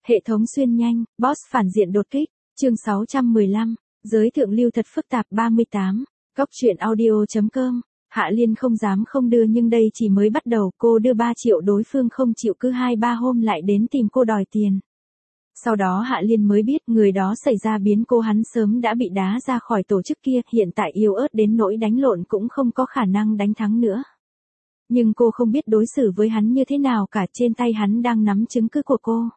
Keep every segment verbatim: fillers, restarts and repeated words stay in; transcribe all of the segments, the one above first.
Hệ thống xuyên nhanh, boss phản diện đột kích, chương sáu trăm mười lăm, giới thượng lưu thật phức tạp ba mươi tám, góc truyện audio.com, Hạ Liên không dám không đưa nhưng đây chỉ mới bắt đầu, cô đưa ba triệu đối phương không chịu cứ hai ba hôm lại đến tìm cô đòi tiền. Sau đó Hạ Liên mới biết người đó xảy ra biến cô hắn sớm đã bị đá ra khỏi tổ chức kia, hiện tại yếu ớt đến nỗi đánh lộn cũng không có khả năng đánh thắng nữa. Nhưng cô không biết đối xử với hắn như thế nào cả, trên tay hắn đang nắm chứng cứ của cô.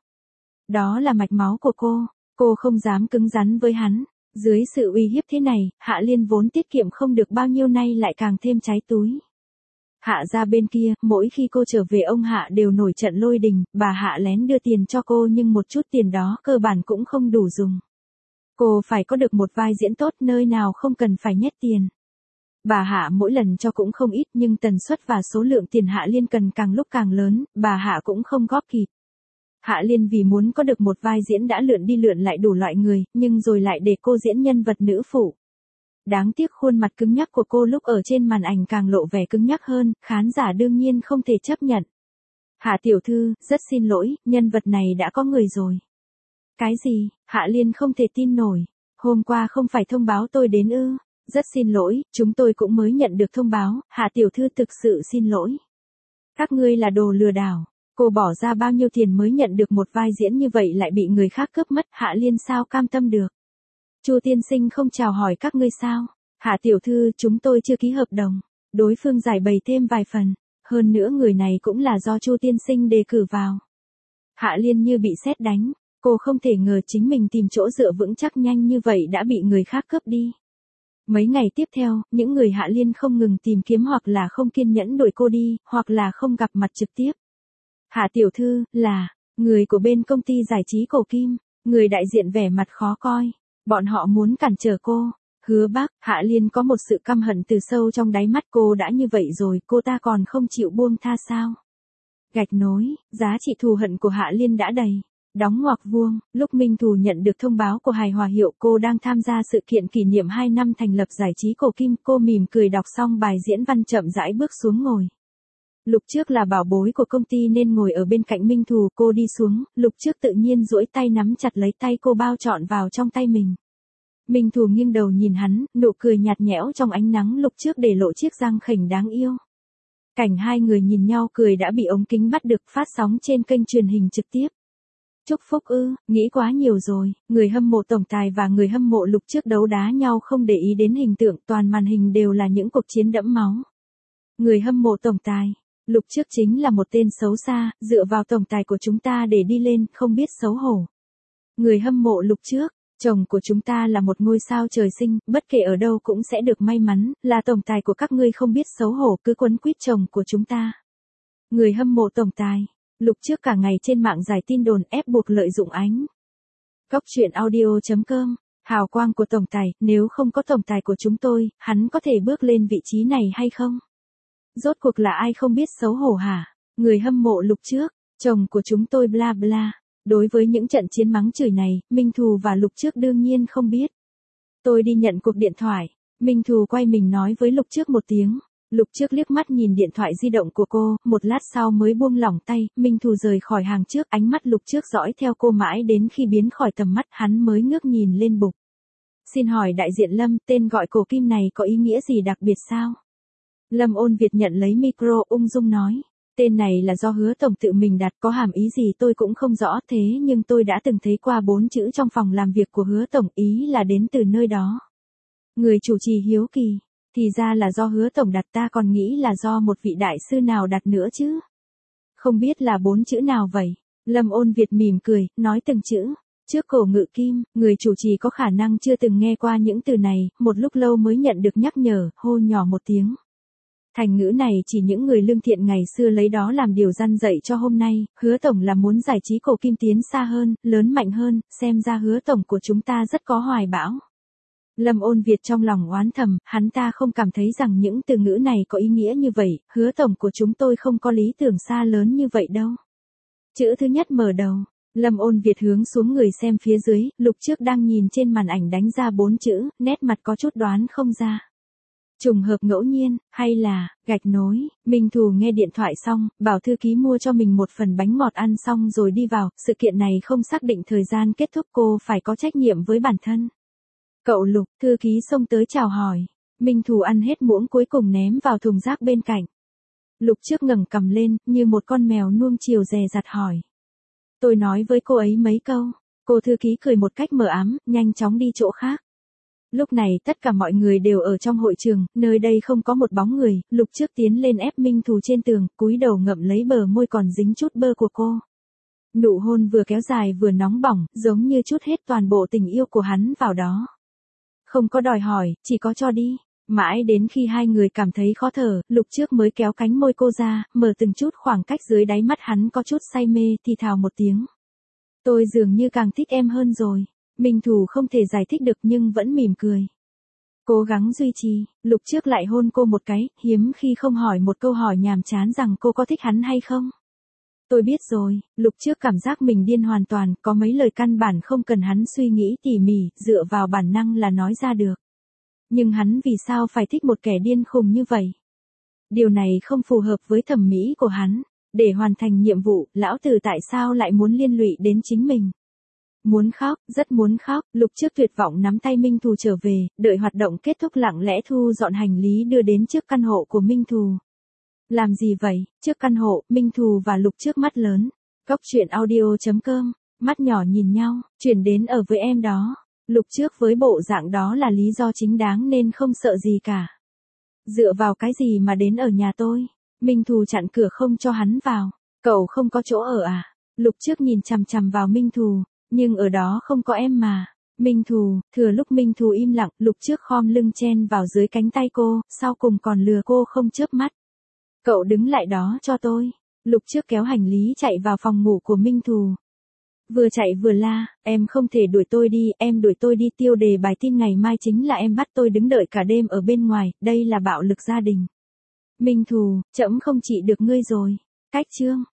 Đó là mạch máu của cô, cô không dám cứng rắn với hắn. Dưới sự uy hiếp thế này, Hạ Liên vốn tiết kiệm không được bao nhiêu nay lại càng thêm cháy túi. Hạ ra bên kia, mỗi khi cô trở về ông Hạ đều nổi trận lôi đình, bà Hạ lén đưa tiền cho cô nhưng một chút tiền đó cơ bản cũng không đủ dùng. Cô phải có được một vai diễn tốt nơi nào không cần phải nhét tiền. Bà Hạ mỗi lần cho cũng không ít nhưng tần suất và số lượng tiền Hạ Liên cần càng lúc càng lớn, bà Hạ cũng không góp kịp. Hạ Liên vì muốn có được một vai diễn đã lượn đi lượn lại đủ loại người, nhưng rồi lại để cô diễn nhân vật nữ phụ. Đáng tiếc khuôn mặt cứng nhắc của cô lúc ở trên màn ảnh càng lộ vẻ cứng nhắc hơn, khán giả đương nhiên không thể chấp nhận. Hạ tiểu thư, rất xin lỗi, nhân vật này đã có người rồi. Cái gì? Hạ Liên không thể tin nổi. Hôm qua không phải thông báo tôi đến ư? Rất xin lỗi, chúng tôi cũng mới nhận được thông báo, Hạ tiểu thư thực sự xin lỗi. Các ngươi là đồ lừa đảo. Cô bỏ ra bao nhiêu tiền mới nhận được một vai diễn như vậy lại bị người khác cướp mất, Hạ Liên sao cam tâm được. Chu tiên sinh không chào hỏi các ngươi sao? Hạ tiểu thư, chúng tôi chưa ký hợp đồng. Đối phương giải bày thêm vài phần, hơn nữa người này cũng là do Chu tiên sinh đề cử vào. Hạ Liên như bị sét đánh, cô không thể ngờ chính mình tìm chỗ dựa vững chắc nhanh như vậy đã bị người khác cướp đi. Mấy ngày tiếp theo, những người Hạ Liên không ngừng tìm kiếm hoặc là không kiên nhẫn đuổi cô đi, hoặc là không gặp mặt trực tiếp. Hạ tiểu thư, là, người của bên công ty giải trí Cổ Kim, người đại diện vẻ mặt khó coi. Bọn họ muốn cản trở cô. Hứa Bác, Hạ Liên có một sự căm hận từ sâu trong đáy mắt, cô đã như vậy rồi, cô ta còn không chịu buông tha sao? Gạch nối, giá trị thù hận của Hạ Liên đã đầy. Đóng ngoặc vuông, lúc Minh Thù nhận được thông báo của Hài Hòa Hiệu cô đang tham gia sự kiện kỷ niệm hai năm thành lập giải trí Cổ Kim, cô mỉm cười đọc xong bài diễn văn chậm rãi bước xuống ngồi. Lục Trước là bảo bối của công ty nên ngồi ở bên cạnh Minh Thù, cô đi xuống, Lục Trước tự nhiên duỗi tay nắm chặt lấy tay cô bao trọn vào trong tay mình. Minh Thù nghiêng đầu nhìn hắn, nụ cười nhạt nhẽo trong ánh nắng Lục Trước để lộ chiếc răng khểnh đáng yêu. Cảnh hai người nhìn nhau cười đã bị ống kính bắt được, phát sóng trên kênh truyền hình trực tiếp. Chúc phúc ư, nghĩ quá nhiều rồi, người hâm mộ tổng tài và người hâm mộ Lục Trước đấu đá nhau không để ý đến hình tượng, toàn màn hình đều là những cuộc chiến đẫm máu. Người hâm mộ tổng tài. Lục Trước chính là một tên xấu xa, dựa vào tổng tài của chúng ta để đi lên, không biết xấu hổ. Người hâm mộ Lục Trước, chồng của chúng ta là một ngôi sao trời sinh, bất kể ở đâu cũng sẽ được may mắn, là tổng tài của các ngươi không biết xấu hổ cứ quấn quýt chồng của chúng ta. Người hâm mộ tổng tài, Lục Trước cả ngày trên mạng giải tin đồn ép buộc lợi dụng ánh. Góc truyện audio.com, hào quang của tổng tài, nếu không có tổng tài của chúng tôi, hắn có thể bước lên vị trí này hay không? Rốt cuộc là ai không biết xấu hổ hả? Người hâm mộ Lục Trước, chồng của chúng tôi bla bla. Đối với những trận chiến mắng chửi này, Minh Thù và Lục Trước đương nhiên không biết. Tôi đi nhận cuộc điện thoại. Minh Thù quay mình nói với Lục Trước một tiếng. Lục Trước liếc mắt nhìn điện thoại di động của cô, một lát sau mới buông lỏng tay. Minh Thù rời khỏi hàng trước, ánh mắt Lục Trước dõi theo cô mãi đến khi biến khỏi tầm mắt, hắn mới ngước nhìn lên bục. Xin hỏi đại diện Lâm, tên gọi Cổ Kim này có ý nghĩa gì đặc biệt sao? Lâm Ôn Việt nhận lấy micro ung dung nói. Tên này là do Hứa tổng tự mình đặt, có hàm ý gì tôi cũng không rõ, thế nhưng tôi đã từng thấy qua bốn chữ trong phòng làm việc của Hứa tổng, ý là đến từ nơi đó. Người chủ trì hiếu kỳ, thì ra là do Hứa tổng đặt, ta còn nghĩ là do một vị đại sư nào đặt nữa chứ. Không biết là bốn chữ nào vậy? Lâm Ôn Việt mỉm cười, nói từng chữ. Trước cổ ngự kim, người chủ trì có khả năng chưa từng nghe qua những từ này, một lúc lâu mới nhận được nhắc nhở, hô nhỏ một tiếng. Thành ngữ này chỉ những người lương thiện ngày xưa lấy đó làm điều răn dạy cho hôm nay, Hứa tổng là muốn giải trí Cổ Kim tiến xa hơn, lớn mạnh hơn, xem ra Hứa tổng của chúng ta rất có hoài bão. Lâm Ôn Việt trong lòng oán thầm, hắn ta không cảm thấy rằng những từ ngữ này có ý nghĩa như vậy, Hứa tổng của chúng tôi không có lý tưởng xa lớn như vậy đâu. Chữ thứ nhất mở đầu, Lâm Ôn Việt hướng xuống người xem phía dưới, Lục Trước đang nhìn trên màn ảnh đánh ra bốn chữ, nét mặt có chút đoán không ra. Trùng hợp ngẫu nhiên, hay là, gạch nối, Minh Thù nghe điện thoại xong, bảo thư ký mua cho mình một phần bánh ngọt ăn xong rồi đi vào, sự kiện này không xác định thời gian kết thúc cô phải có trách nhiệm với bản thân. Cậu Lục, thư ký xông tới chào hỏi. Minh Thù ăn hết muỗng cuối cùng ném vào thùng rác bên cạnh. Lục Trước ngẩng cằm lên, như một con mèo nuông chiều dè dặt hỏi. Tôi nói với cô ấy mấy câu. Cô thư ký cười một cách mờ ám, nhanh chóng đi chỗ khác. Lúc này tất cả mọi người đều ở trong hội trường, nơi đây không có một bóng người, Lục Trước tiến lên ép Minh Thù trên tường, cúi đầu ngậm lấy bờ môi còn dính chút bơ của cô. Nụ hôn vừa kéo dài vừa nóng bỏng, giống như trút hết toàn bộ tình yêu của hắn vào đó. Không có đòi hỏi, chỉ có cho đi. Mãi đến khi hai người cảm thấy khó thở, Lục Trước mới kéo cánh môi cô ra, mở từng chút khoảng cách dưới đáy mắt hắn có chút say mê, thì thào một tiếng. Tôi dường như càng thích em hơn rồi. Minh Thù không thể giải thích được nhưng vẫn mỉm cười. Cố gắng duy trì, Lục Trước lại hôn cô một cái, hiếm khi không hỏi một câu hỏi nhàm chán rằng cô có thích hắn hay không. Tôi biết rồi, Lục Trước cảm giác mình điên hoàn toàn, có mấy lời căn bản không cần hắn suy nghĩ tỉ mỉ, dựa vào bản năng là nói ra được. Nhưng hắn vì sao phải thích một kẻ điên khùng như vậy? Điều này không phù hợp với thẩm mỹ của hắn. Để hoàn thành nhiệm vụ, lão tử tại sao lại muốn liên lụy đến chính mình? Muốn khóc, rất muốn khóc, Lục Trước tuyệt vọng nắm tay Minh Thù trở về, đợi hoạt động kết thúc lặng lẽ thu dọn hành lý đưa đến trước căn hộ của Minh Thù. Làm gì vậy? Trước căn hộ, Minh Thù và Lục Trước mắt lớn. Góc truyện audio chấm com, mắt nhỏ nhìn nhau, chuyển đến ở với em đó. Lục Trước với bộ dạng đó là lý do chính đáng nên không sợ gì cả. Dựa vào cái gì mà đến ở nhà tôi? Minh Thù chặn cửa không cho hắn vào. Cậu không có chỗ ở à? Lục Trước nhìn chằm chằm vào Minh Thù, nhưng ở đó không có em mà. Minh Thù, thừa lúc Minh Thù im lặng, Lục Trước khom lưng chen vào dưới cánh tay cô, sau cùng còn lừa cô không chớp mắt. Cậu đứng lại đó cho tôi. Lục Trước kéo hành lý chạy vào phòng ngủ của Minh Thù. Vừa chạy vừa la, em không thể đuổi tôi đi, em đuổi tôi đi, tiêu đề bài tin ngày mai chính là em bắt tôi đứng đợi cả đêm ở bên ngoài, đây là bạo lực gia đình. Minh Thù, trẫm không trị được ngươi rồi. Cách chương.